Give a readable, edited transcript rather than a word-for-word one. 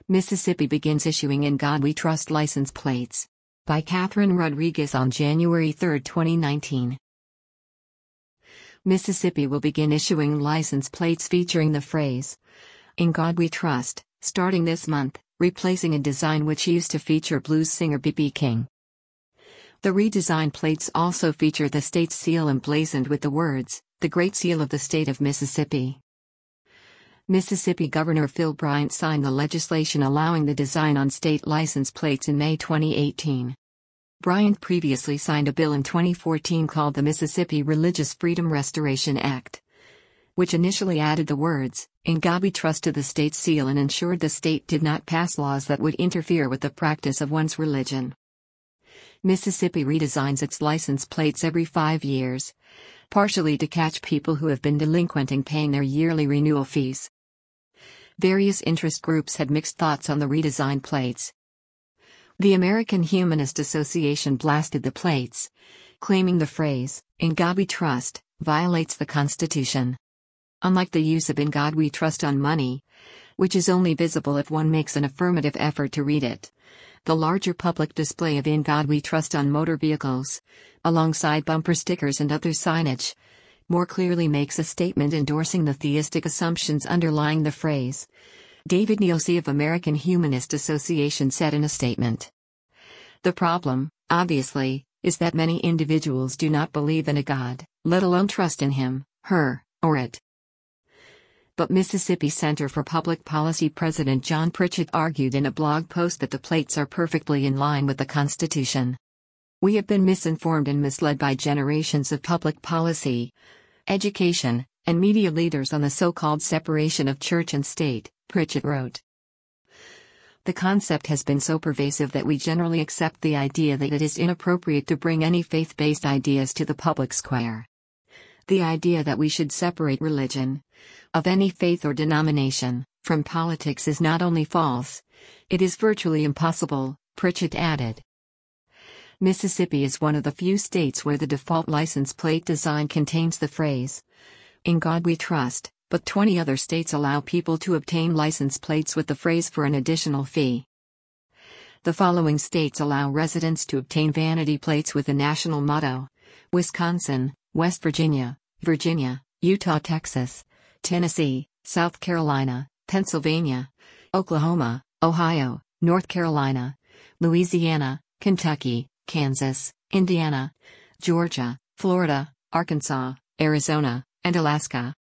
Mississippi begins issuing In God We Trust license plates. By Catherine Rodriguez on January 3, 2019. Mississippi will begin issuing license plates featuring the phrase, In God We Trust, starting this month, replacing a design which used to feature blues singer B.B. King. The redesigned plates also feature the state's seal emblazoned with the words, The Great Seal of the State of Mississippi. Mississippi Governor Phil Bryant signed the legislation allowing the design on state license plates in May 2018. Bryant previously signed a bill in 2014 called the Mississippi Religious Freedom Restoration Act, which initially added the words, In God We Trust to the state's seal and ensured the state did not pass laws that would interfere with the practice of one's religion. Mississippi redesigns its license plates every 5 years, partially to catch people who have been delinquent in paying their yearly renewal fees. Various interest groups had mixed thoughts on the redesigned plates. The American Humanist Association blasted the plates, claiming the phrase, In God We Trust, violates the Constitution. Unlike the use of In God We Trust on money, which is only visible if one makes an affirmative effort to read it, the larger public display of In God We Trust on motor vehicles, alongside bumper stickers and other signage, more clearly makes a statement endorsing the theistic assumptions underlying the phrase. David Neosy of American Humanist Association said in a statement. The problem, obviously, is that many individuals do not believe in a God, let alone trust in him, her, or it. But Mississippi Center for Public Policy President John Pritchett argued in a blog post that the plates are perfectly in line with the Constitution. We have been misinformed and misled by generations of public policy, education, and media leaders on the so-called separation of church and state, Pritchett wrote. The concept has been so pervasive that we generally accept the idea that it is inappropriate to bring any faith-based ideas to the public square. The idea that we should separate religion, of any faith or denomination, from politics is not only false, it is virtually impossible, Pritchett added. Mississippi is one of the few states where the default license plate design contains the phrase, In God We Trust, but 20 other states allow people to obtain license plates with the phrase for an additional fee. The following states allow residents to obtain vanity plates with the national motto: Wisconsin, West Virginia, Virginia, Utah, Texas, Tennessee, South Carolina, Pennsylvania, Oklahoma, Ohio, North Carolina, Louisiana, Kentucky, Kansas, Indiana, Georgia, Florida, Arkansas, Arizona, and Alaska.